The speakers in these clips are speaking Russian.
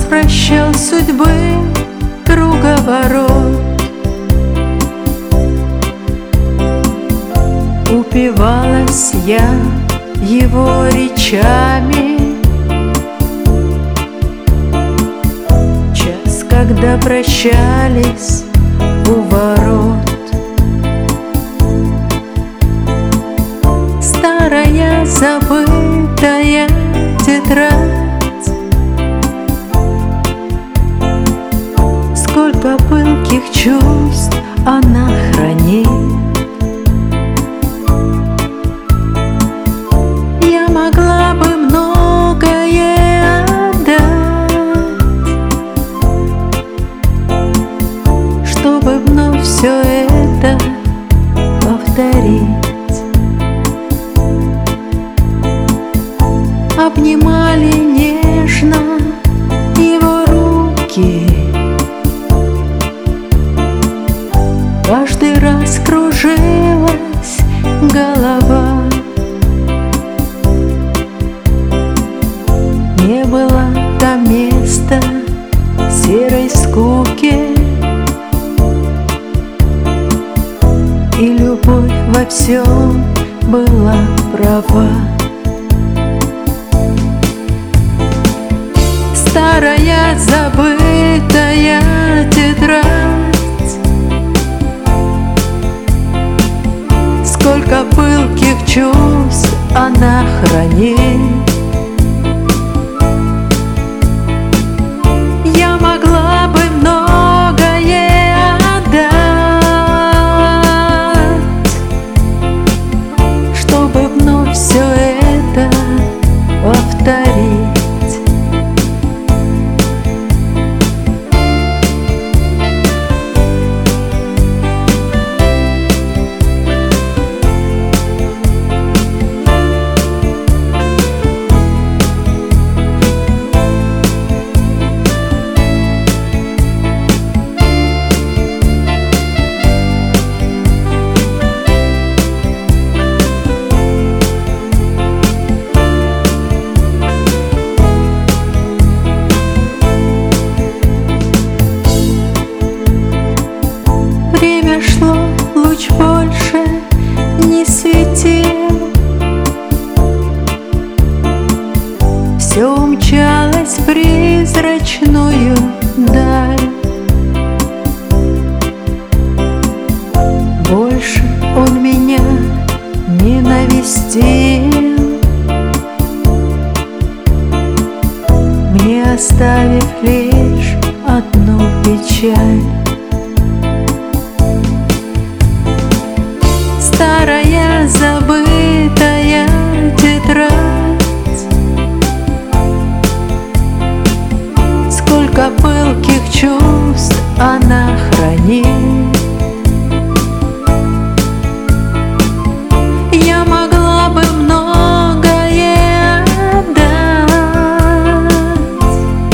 прощал судьбы круговорот. Упивалась я его речами. Час, когда прощались у ворот. Старая забытая тетрадь, сколько пылких чувств она хранит. Я могла бы многое отдать, чтобы вновь все это повторить. Обнимали нежно его руки, каждый раз кружилась голова. Не было там места серой скуке, и любовь во всем была права. Старая забытая тетрадь, сколько пылких чувств она хранит. Я могла бы многое отдать, чтобы вновь все это повторить. Время шло, луч больше не светил, все умчалось в призрачную даль. Больше он меня не навестил, мне оставив лишь одну печаль. Старая забытая тетрадь, сколько пылких чувств она хранит. Я могла бы многое отдать,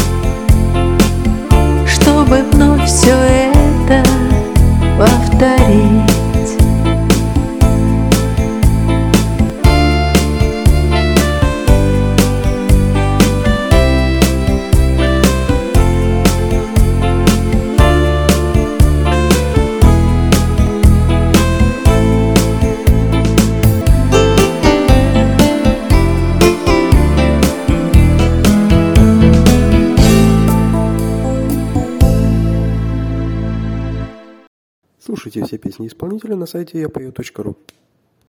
чтобы вновь все это повторить. Слушайте все песни исполнителя на сайте yapою.ru.